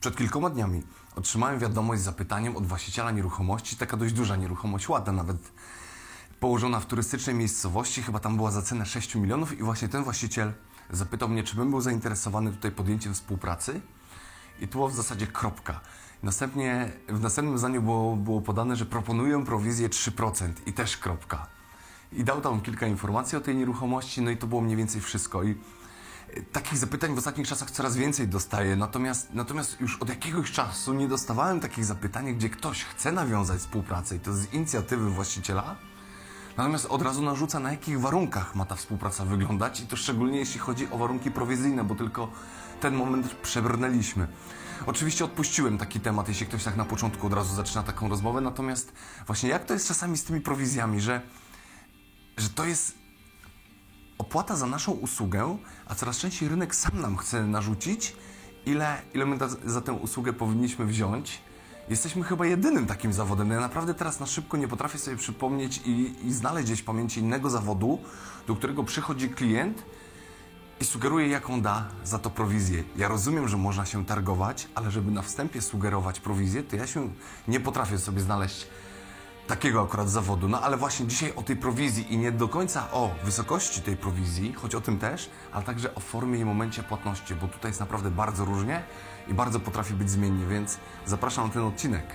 Przed kilkoma dniami otrzymałem wiadomość z zapytaniem od właściciela nieruchomości, taka dość duża nieruchomość, ładna nawet, położona w turystycznej miejscowości, chyba tam była za cenę 6 milionów i właśnie ten właściciel zapytał mnie, czy bym był zainteresowany tutaj podjęciem współpracy i tu było w zasadzie kropka. Następnie w następnym zdaniu było podane, że proponuję prowizję 3% i też kropka. I dał tam kilka informacji o tej nieruchomości, no i to było mniej więcej wszystko. I takich zapytań w ostatnich czasach coraz więcej dostaję, natomiast już od jakiegoś czasu nie dostawałem takich zapytań, gdzie ktoś chce nawiązać współpracę i to z inicjatywy właściciela, natomiast od razu narzuca, na jakich warunkach ma ta współpraca wyglądać i to szczególnie jeśli chodzi o warunki prowizyjne, bo tylko ten moment przebrnęliśmy. Oczywiście odpuściłem taki temat, jeśli ktoś tak na początku od razu zaczyna taką rozmowę, natomiast właśnie jak to jest czasami z tymi prowizjami, że to jest opłata za naszą usługę, a coraz częściej rynek sam nam chce narzucić, ile my za tę usługę powinniśmy wziąć. Jesteśmy chyba jedynym takim zawodem. Ja naprawdę teraz na szybko nie potrafię sobie przypomnieć i znaleźć gdzieś w pamięci innego zawodu, do którego przychodzi klient i sugeruje, jaką da za to prowizję. Ja rozumiem, że można się targować, ale żeby na wstępie sugerować prowizję, to ja się nie potrafię sobie znaleźć takiego akurat zawodu. No ale właśnie dzisiaj o tej prowizji i nie do końca o wysokości tej prowizji, choć o tym też, ale także o formie i momencie płatności, bo tutaj jest naprawdę bardzo różnie i bardzo potrafi być zmiennie, więc zapraszam na ten odcinek.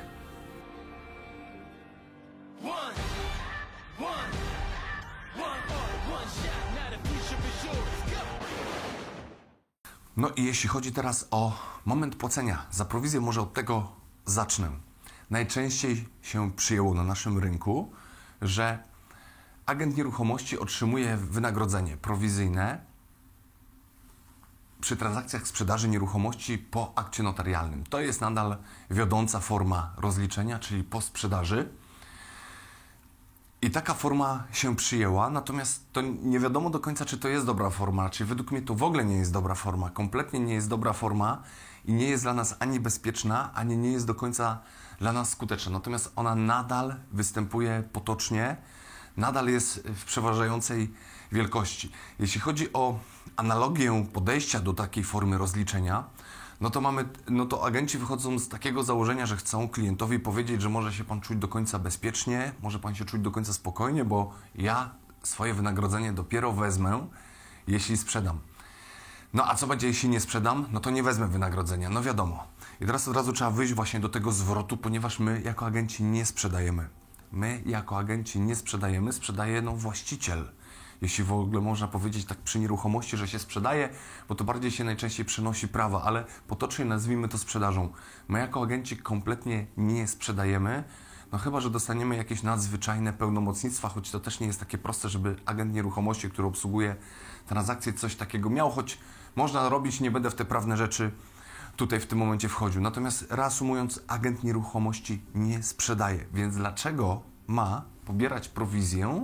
No i jeśli chodzi teraz o moment płacenia za prowizję, może od tego zacznę. Najczęściej się przyjęło na naszym rynku, że agent nieruchomości otrzymuje wynagrodzenie prowizyjne przy transakcjach sprzedaży nieruchomości po akcie notarialnym. To jest nadal wiodąca forma rozliczenia, czyli po sprzedaży. I taka forma się przyjęła, natomiast to nie wiadomo do końca, czy to jest dobra forma, czyli według mnie to w ogóle nie jest dobra forma, kompletnie nie jest dobra forma i nie jest dla nas ani bezpieczna, ani nie jest do końca dla nas skuteczna. Natomiast ona nadal występuje potocznie, nadal jest w przeważającej wielkości. Jeśli chodzi o analogię podejścia do takiej formy rozliczenia, no to agenci wychodzą z takiego założenia, że chcą klientowi powiedzieć, że może się pan czuć do końca bezpiecznie, może pan się czuć do końca spokojnie, bo ja swoje wynagrodzenie dopiero wezmę, jeśli sprzedam. No a co będzie, jeśli nie sprzedam? No to nie wezmę wynagrodzenia, no wiadomo. I teraz od razu trzeba wyjść właśnie do tego zwrotu, ponieważ my jako agenci nie sprzedajemy. My jako agenci nie sprzedajemy, sprzedaje właściciel. Jeśli w ogóle można powiedzieć tak przy nieruchomości, że się sprzedaje, bo to bardziej się najczęściej przenosi prawa, ale potocznie nazwijmy to sprzedażą. My jako agenci kompletnie nie sprzedajemy, no chyba że dostaniemy jakieś nadzwyczajne pełnomocnictwa, choć to też nie jest takie proste, żeby agent nieruchomości, który obsługuje transakcje, coś takiego miał, choć można robić, nie będę w te prawne rzeczy tutaj w tym momencie wchodził. Natomiast reasumując, agent nieruchomości nie sprzedaje, więc dlaczego ma pobierać prowizję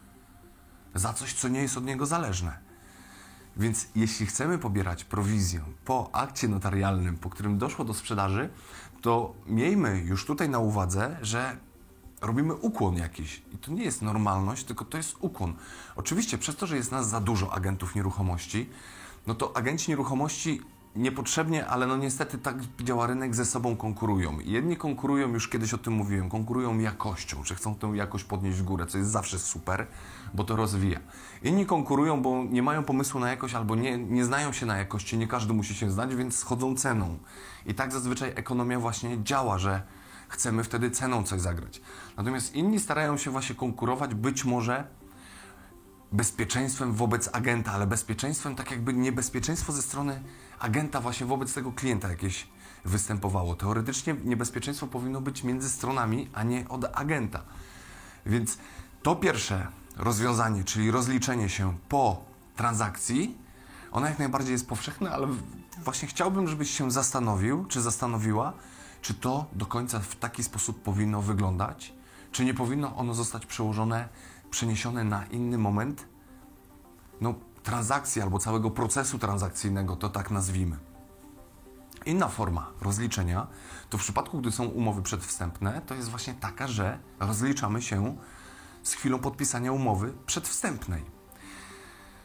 za coś, co nie jest od niego zależne? Więc jeśli chcemy pobierać prowizję po akcie notarialnym, po którym doszło do sprzedaży, to miejmy już tutaj na uwadze, że robimy ukłon jakiś. I to nie jest normalność, tylko to jest ukłon. Oczywiście przez to, że jest nas za dużo agentów nieruchomości, no to agenci nieruchomości niepotrzebnie, ale no niestety tak działa rynek, ze sobą konkurują. Jedni konkurują, już kiedyś o tym mówiłem, konkurują jakością, że chcą tę jakość podnieść w górę, co jest zawsze super, bo to rozwija. Inni konkurują, bo nie mają pomysłu na jakość albo nie znają się na jakości, nie każdy musi się znać, więc schodzą ceną. I tak zazwyczaj ekonomia właśnie działa, że chcemy wtedy ceną coś zagrać. Natomiast inni starają się właśnie konkurować, być może bezpieczeństwem wobec agenta, ale bezpieczeństwem tak jakby niebezpieczeństwo ze strony agenta właśnie wobec tego klienta jakieś występowało. Teoretycznie niebezpieczeństwo powinno być między stronami, a nie od agenta. Więc to pierwsze rozwiązanie, czyli rozliczenie się po transakcji, ono jak najbardziej jest powszechne, ale właśnie chciałbym, żebyś się zastanowił, czy zastanowiła, czy to do końca w taki sposób powinno wyglądać, czy nie powinno ono zostać przeniesione na inny moment transakcji albo całego procesu transakcyjnego, to tak nazwijmy. Inna forma rozliczenia to w przypadku, gdy są umowy przedwstępne, to jest właśnie taka, że rozliczamy się z chwilą podpisania umowy przedwstępnej.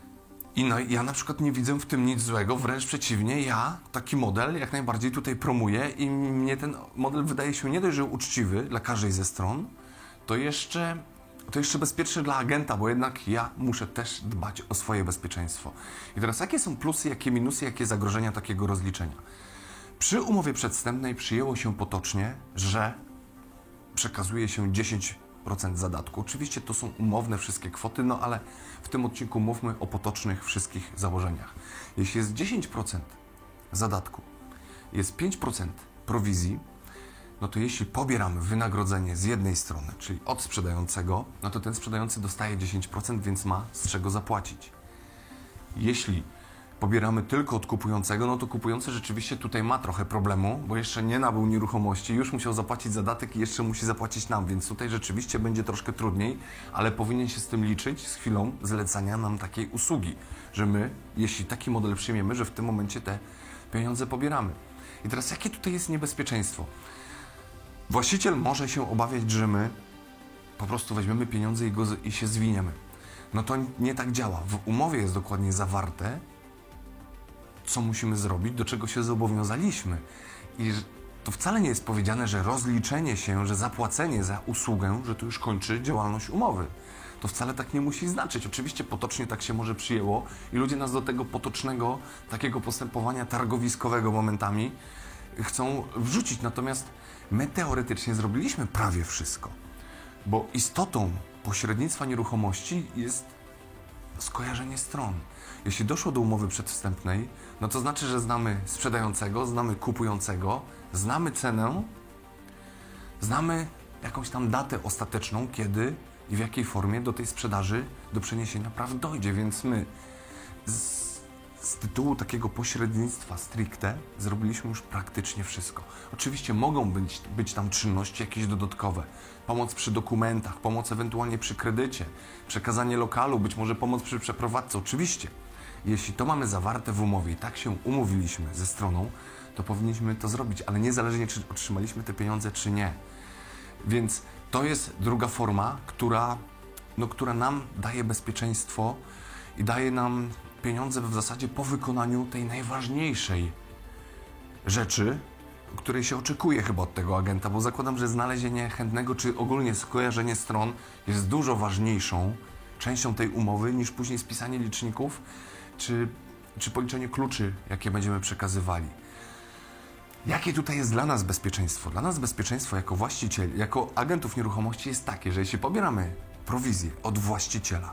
I no, ja na przykład nie widzę w tym nic złego, wręcz przeciwnie, ja taki model jak najbardziej tutaj promuję i mnie ten model wydaje się nie dość, że uczciwy dla każdej ze stron, to jeszcze bezpieczny dla agenta, bo jednak ja muszę też dbać o swoje bezpieczeństwo. I teraz jakie są plusy, jakie minusy, jakie zagrożenia takiego rozliczenia? Przy umowie przedwstępnej przyjęło się potocznie, że przekazuje się 10% zadatku. Oczywiście to są umowne wszystkie kwoty, no ale w tym odcinku mówmy o potocznych wszystkich założeniach. Jeśli jest 10% zadatku, jest 5% prowizji, no to jeśli pobieramy wynagrodzenie z jednej strony, czyli od sprzedającego, no to ten sprzedający dostaje 10%, więc ma z czego zapłacić. Jeśli pobieramy tylko od kupującego, no to kupujący rzeczywiście tutaj ma trochę problemu, bo jeszcze nie nabył nieruchomości, już musiał zapłacić zadatek i jeszcze musi zapłacić nam, więc tutaj rzeczywiście będzie troszkę trudniej, ale powinien się z tym liczyć z chwilą zlecania nam takiej usługi, że my, jeśli taki model przyjmiemy, że w tym momencie te pieniądze pobieramy. I teraz jakie tutaj jest niebezpieczeństwo? Właściciel może się obawiać, że my po prostu weźmiemy pieniądze i się zwiniemy. No to nie tak działa. W umowie jest dokładnie zawarte, co musimy zrobić, do czego się zobowiązaliśmy. I to wcale nie jest powiedziane, że rozliczenie się, że zapłacenie za usługę, że to już kończy działalność umowy. To wcale tak nie musi znaczyć. Oczywiście potocznie tak się może przyjęło i ludzie nas do tego potocznego, takiego postępowania targowiskowego momentami chcą wrzucić. Natomiast my teoretycznie zrobiliśmy prawie wszystko. Bo istotą pośrednictwa nieruchomości jest skojarzenie stron. Jeśli doszło do umowy przedwstępnej, no to znaczy, że znamy sprzedającego, znamy kupującego, znamy cenę, znamy jakąś tam datę ostateczną, kiedy i w jakiej formie do tej sprzedaży, do przeniesienia praw dojdzie, więc my z tytułu takiego pośrednictwa stricte zrobiliśmy już praktycznie wszystko. Oczywiście mogą być tam czynności jakieś dodatkowe. Pomoc przy dokumentach, pomoc ewentualnie przy kredycie, przekazanie lokalu, być może pomoc przy przeprowadzce. Oczywiście, jeśli to mamy zawarte w umowie i tak się umówiliśmy ze stroną, to powinniśmy to zrobić, ale niezależnie czy otrzymaliśmy te pieniądze, czy nie. Więc to jest druga forma, która nam daje bezpieczeństwo i daje nam pieniądze w zasadzie po wykonaniu tej najważniejszej rzeczy, której się oczekuje chyba od tego agenta, bo zakładam, że znalezienie chętnego, czy ogólnie skojarzenie stron jest dużo ważniejszą częścią tej umowy niż później spisanie liczników, czy policzenie kluczy, jakie będziemy przekazywali. Jakie tutaj jest dla nas bezpieczeństwo? Dla nas bezpieczeństwo jako właściciel, jako agentów nieruchomości jest takie, że jeśli pobieramy prowizję od właściciela,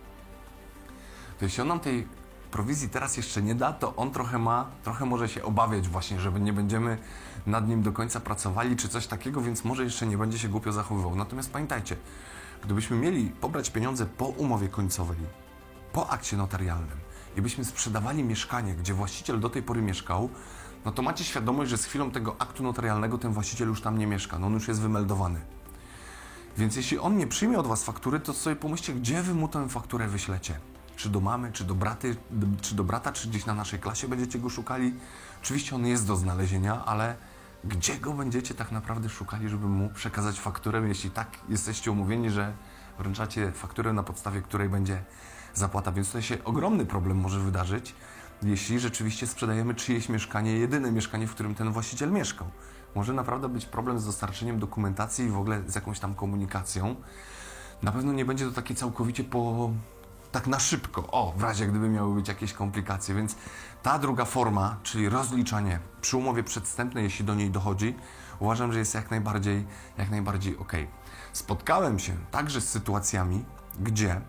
to jeśli on nam tej prowizji teraz jeszcze nie da, to on trochę może się obawiać właśnie, że nie będziemy nad nim do końca pracowali, czy coś takiego, więc może jeszcze nie będzie się głupio zachowywał. Natomiast pamiętajcie, gdybyśmy mieli pobrać pieniądze po umowie końcowej, po akcie notarialnym i byśmy sprzedawali mieszkanie, gdzie właściciel do tej pory mieszkał, no to macie świadomość, że z chwilą tego aktu notarialnego ten właściciel już tam nie mieszka, no on już jest wymeldowany. Więc jeśli on nie przyjmie od was faktury, to sobie pomyślcie, gdzie wy mu tę fakturę wyślecie. Czy do mamy, czy do brata, czy gdzieś na naszej klasie będziecie go szukali. Oczywiście on jest do znalezienia, ale gdzie go będziecie tak naprawdę szukali, żeby mu przekazać fakturę, jeśli tak jesteście umówieni, że wręczacie fakturę, na podstawie której będzie zapłata. Więc tutaj się ogromny problem może wydarzyć, jeśli rzeczywiście sprzedajemy czyjeś mieszkanie, jedyne mieszkanie, w którym ten właściciel mieszkał. Może naprawdę być problem z dostarczeniem dokumentacji i w ogóle z jakąś tam komunikacją. Na pewno nie będzie to takie całkowicie tak na szybko, w razie gdyby miały być jakieś komplikacje, więc ta druga forma, czyli rozliczanie przy umowie przedwstępnej, jeśli do niej dochodzi, uważam, że jest jak najbardziej ok. Spotkałem się także z sytuacjami, gdzie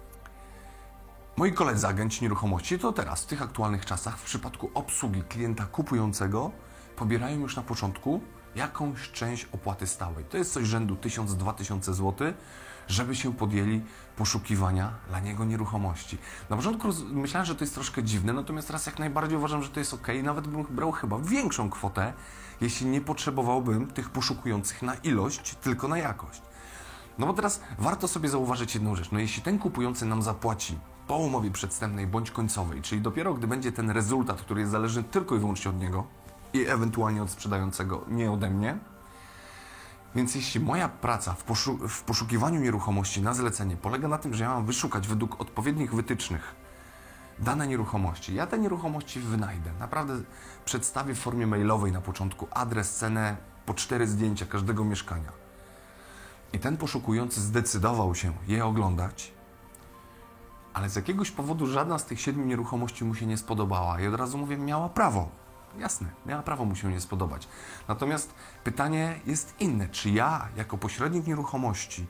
moi koledzy agenci nieruchomości, to teraz, w tych aktualnych czasach, w przypadku obsługi klienta kupującego, pobierają już na początku jakąś część opłaty stałej. To jest coś rzędu 1000–2000 zł, żeby się podjęli poszukiwania dla niego nieruchomości. Na początku myślałem, że to jest troszkę dziwne, natomiast teraz jak najbardziej uważam, że to jest ok. Nawet bym brał chyba większą kwotę, jeśli nie potrzebowałbym tych poszukujących na ilość, tylko na jakość. No bo teraz warto sobie zauważyć jedną rzecz. No jeśli ten kupujący nam zapłaci po umowie przedwstępnej bądź końcowej, czyli dopiero gdy będzie ten rezultat, który jest zależny tylko i wyłącznie od niego i ewentualnie od sprzedającego, nie ode mnie, więc jeśli moja praca w poszukiwaniu nieruchomości na zlecenie polega na tym, że ja mam wyszukać według odpowiednich wytycznych dane nieruchomości. Ja te nieruchomości wynajdę. Naprawdę przedstawię w formie mailowej na początku adres, cenę, po 4 zdjęcia każdego mieszkania. I ten poszukujący zdecydował się je oglądać, ale z jakiegoś powodu żadna z tych 7 nieruchomości mu się nie spodobała. I od razu mówię, miała prawo. Jasne, miała prawo mu się nie spodobać. Natomiast pytanie jest inne. Czy ja, jako pośrednik nieruchomości,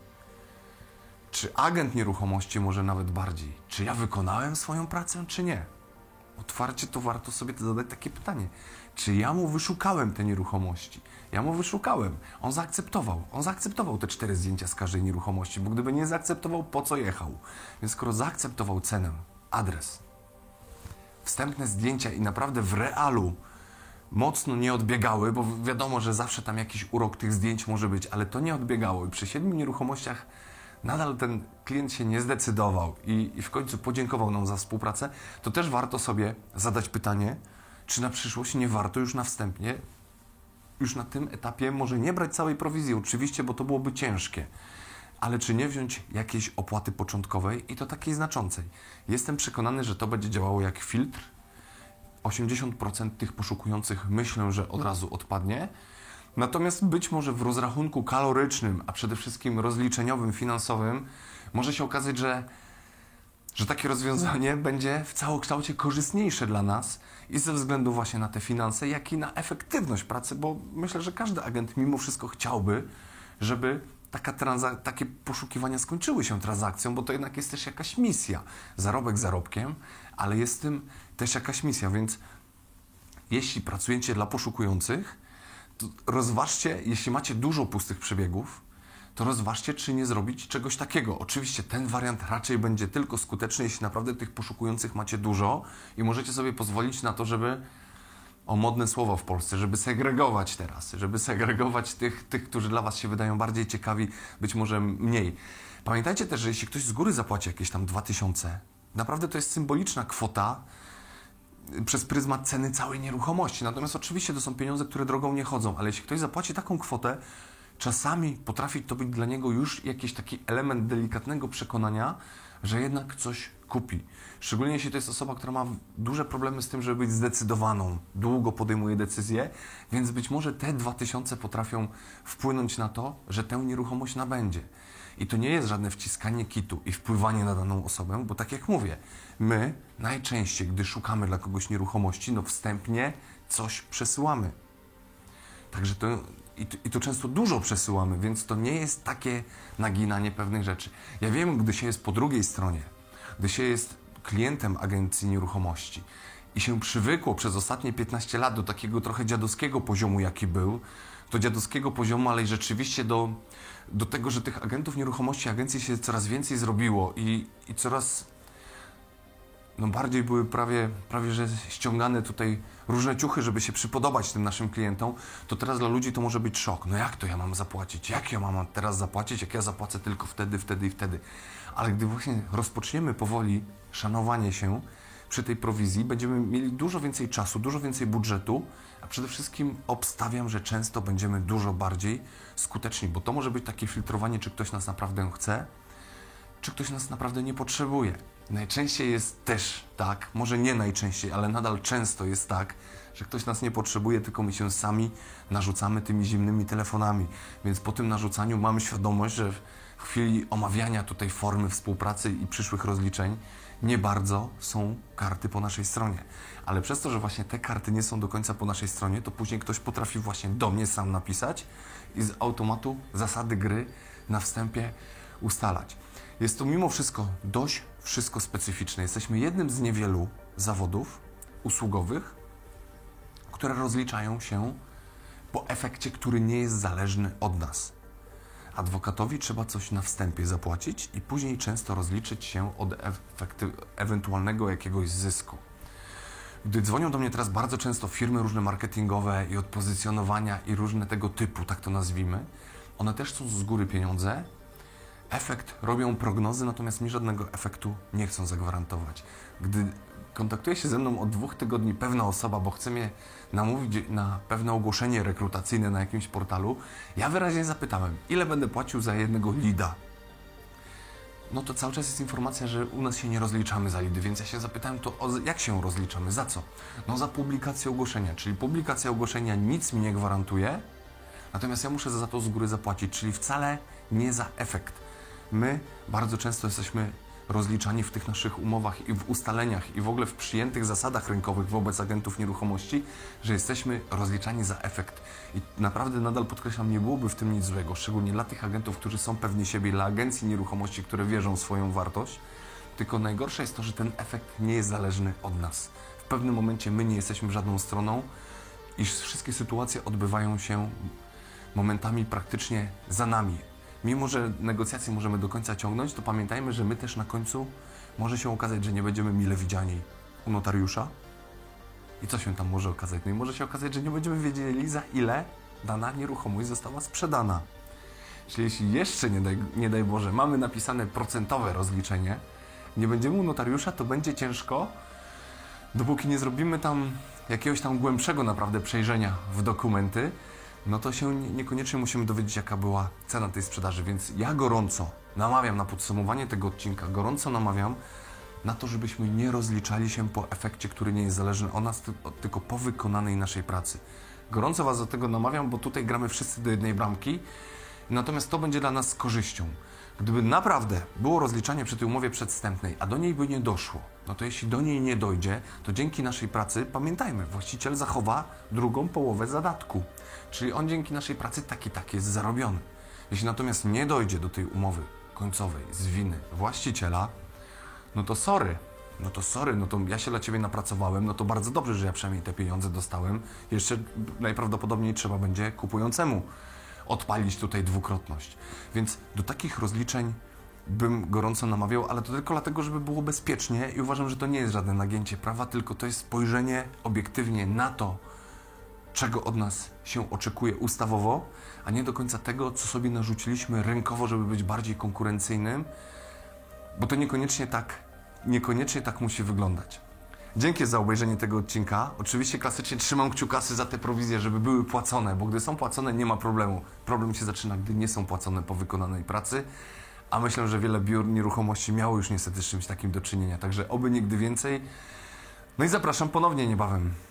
czy agent nieruchomości może nawet bardziej, czy ja wykonałem swoją pracę, czy nie? Otwarcie to warto sobie zadać takie pytanie. Czy ja mu wyszukałem te nieruchomości? Ja mu wyszukałem. On zaakceptował te 4 zdjęcia z każdej nieruchomości, bo gdyby nie zaakceptował, po co jechał? Więc skoro zaakceptował cenę, adres, wstępne zdjęcia i naprawdę w realu mocno nie odbiegały, bo wiadomo, że zawsze tam jakiś urok tych zdjęć może być, ale to nie odbiegało i przy 7 nieruchomościach nadal ten klient się nie zdecydował i w końcu podziękował nam za współpracę, to też warto sobie zadać pytanie, czy na przyszłość nie warto już na wstępie, już na tym etapie może nie brać całej prowizji, oczywiście, bo to byłoby ciężkie, ale czy nie wziąć jakiejś opłaty początkowej i to takiej znaczącej. Jestem przekonany, że to będzie działało jak filtr. 80% tych poszukujących myślę, że od razu odpadnie. Natomiast być może w rozrachunku kalorycznym, a przede wszystkim rozliczeniowym, finansowym, może się okazać, że takie rozwiązanie będzie w całokształcie korzystniejsze dla nas i ze względu właśnie na te finanse, jak i na efektywność pracy, bo myślę, że każdy agent mimo wszystko chciałby, żeby takie poszukiwania skończyły się transakcją, bo to jednak jest też jakaś misja. Zarobek zarobkiem, ale jest tym też jakaś misja, więc jeśli pracujecie dla poszukujących, to rozważcie, jeśli macie dużo pustych przebiegów, to rozważcie, czy nie zrobić czegoś takiego. Oczywiście ten wariant raczej będzie tylko skuteczny, jeśli naprawdę tych poszukujących macie dużo i możecie sobie pozwolić na to, żeby, o modne słowo w Polsce, żeby segregować teraz, żeby segregować tych, którzy dla Was się wydają bardziej ciekawi, być może mniej. Pamiętajcie też, że jeśli ktoś z góry zapłaci jakieś tam 2000, naprawdę to jest symboliczna kwota przez pryzmat ceny całej nieruchomości. Natomiast oczywiście to są pieniądze, które drogą nie chodzą, ale jeśli ktoś zapłaci taką kwotę, czasami potrafi to być dla niego już jakiś taki element delikatnego przekonania, że jednak coś kupi. Szczególnie jeśli to jest osoba, która ma duże problemy z tym, żeby być zdecydowaną, długo podejmuje decyzje, więc być może te 2000 potrafią wpłynąć na to, że tę nieruchomość nabędzie. I to nie jest żadne wciskanie kitu i wpływanie na daną osobę, bo tak jak mówię, my najczęściej, gdy szukamy dla kogoś nieruchomości, wstępnie coś przesyłamy. Także to często dużo przesyłamy, więc to nie jest takie naginanie pewnych rzeczy. Ja wiem, gdy się jest po drugiej stronie, gdy się jest klientem agencji nieruchomości i się przywykło przez ostatnie 15 lat do takiego trochę dziadowskiego poziomu, jaki był, do dziadowskiego poziomu, ale i rzeczywiście do tego, że tych agentów nieruchomości, agencji się coraz więcej zrobiło i coraz bardziej były prawie że ściągane tutaj różne ciuchy, żeby się przypodobać tym naszym klientom, to teraz dla ludzi to może być szok. Jak to ja mam zapłacić? Jak ja mam teraz zapłacić, jak ja zapłacę tylko wtedy i wtedy? Ale gdy właśnie rozpoczniemy powoli szanowanie się przy tej prowizji, będziemy mieli dużo więcej czasu, dużo więcej budżetu, a przede wszystkim obstawiam, że często będziemy dużo bardziej skuteczni, bo to może być takie filtrowanie, czy ktoś nas naprawdę chce, czy ktoś nas naprawdę nie potrzebuje. Najczęściej jest też tak, może nie najczęściej, ale nadal często jest tak, że ktoś nas nie potrzebuje, tylko my się sami narzucamy tymi zimnymi telefonami. Więc po tym narzucaniu mamy świadomość, że w chwili omawiania tutaj formy współpracy i przyszłych rozliczeń nie bardzo są karty po naszej stronie. Ale przez to, że właśnie te karty nie są do końca po naszej stronie, to później ktoś potrafi właśnie do mnie sam napisać i z automatu zasady gry na wstępie ustalać. Jest to mimo wszystko dość wszystko specyficzne. Jesteśmy jednym z niewielu zawodów usługowych, które rozliczają się po efekcie, który nie jest zależny od nas. Adwokatowi trzeba coś na wstępie zapłacić i później często rozliczyć się od ewentualnego jakiegoś zysku. Gdy dzwonią do mnie teraz bardzo często firmy różne marketingowe i od pozycjonowania i różne tego typu, tak to nazwijmy, one też są z góry pieniądze. Efekt robią prognozy, natomiast mi żadnego efektu nie chcą zagwarantować. Gdy kontaktuje się ze mną od 2 tygodni pewna osoba, bo chce mnie namówić na pewne ogłoszenie rekrutacyjne na jakimś portalu, ja wyraźnie zapytałem, ile będę płacił za jednego leada. no to cały czas jest informacja, że u nas się nie rozliczamy za lidy, więc ja się zapytałem, to jak się rozliczamy, za co? No za publikację ogłoszenia, czyli publikacja ogłoszenia nic mi nie gwarantuje, natomiast ja muszę za to z góry zapłacić, czyli wcale nie za efekt. My bardzo często jesteśmy rozliczani w tych naszych umowach i w ustaleniach i w ogóle w przyjętych zasadach rynkowych wobec agentów nieruchomości, że jesteśmy rozliczani za efekt. I naprawdę nadal podkreślam, nie byłoby w tym nic złego, szczególnie dla tych agentów, którzy są pewni siebie, dla agencji nieruchomości, które wierzą w swoją wartość. Tylko najgorsze jest to, że ten efekt nie jest zależny od nas. W pewnym momencie my nie jesteśmy żadną stroną i wszystkie sytuacje odbywają się momentami praktycznie za nami. Mimo że negocjacje możemy do końca ciągnąć, to pamiętajmy, że my też na końcu może się okazać, że nie będziemy mile widziani u notariusza. I co się tam może okazać? No i może się okazać, że nie będziemy wiedzieli, za ile dana nieruchomość została sprzedana. Czyli jeśli jeszcze, nie daj Boże, mamy napisane procentowe rozliczenie, nie będziemy u notariusza, to będzie ciężko, dopóki nie zrobimy tam jakiegoś tam głębszego naprawdę przejrzenia w dokumenty, no to się niekoniecznie musimy dowiedzieć, jaka była cena tej sprzedaży. Więc ja gorąco namawiam na podsumowanie tego odcinka, gorąco namawiam na to, żebyśmy nie rozliczali się po efekcie, który nie jest zależny od nas, tylko po wykonanej naszej pracy. Gorąco Was do tego namawiam, bo tutaj gramy wszyscy do jednej bramki, natomiast to będzie dla nas z korzyścią. Gdyby naprawdę było rozliczanie przy tej umowie przedwstępnej, a do niej by nie doszło, no to jeśli do niej nie dojdzie, to dzięki naszej pracy, pamiętajmy, właściciel zachowa drugą połowę zadatku. Czyli on dzięki naszej pracy tak jest zarobiony. Jeśli natomiast nie dojdzie do tej umowy końcowej z winy właściciela, no to sorry, no to ja się dla Ciebie napracowałem, no to bardzo dobrze, że ja przynajmniej te pieniądze dostałem. Jeszcze najprawdopodobniej trzeba będzie kupującemu odpalić tutaj dwukrotność. Więc do takich rozliczeń bym gorąco namawiał, ale to tylko dlatego, żeby było bezpiecznie i uważam, że to nie jest żadne nagięcie prawa, tylko to jest spojrzenie obiektywnie na to, czego od nas się oczekuje ustawowo, a nie do końca tego, co sobie narzuciliśmy rynkowo, żeby być bardziej konkurencyjnym, bo to niekoniecznie tak musi wyglądać. Dzięki za obejrzenie tego odcinka. Oczywiście klasycznie trzymam kciukasy za te prowizje, żeby były płacone, bo gdy są płacone, nie ma problemu. Problem się zaczyna, gdy nie są płacone po wykonanej pracy, a myślę, że wiele biur nieruchomości miało już niestety z czymś takim do czynienia, także oby nigdy więcej. No i zapraszam ponownie niebawem.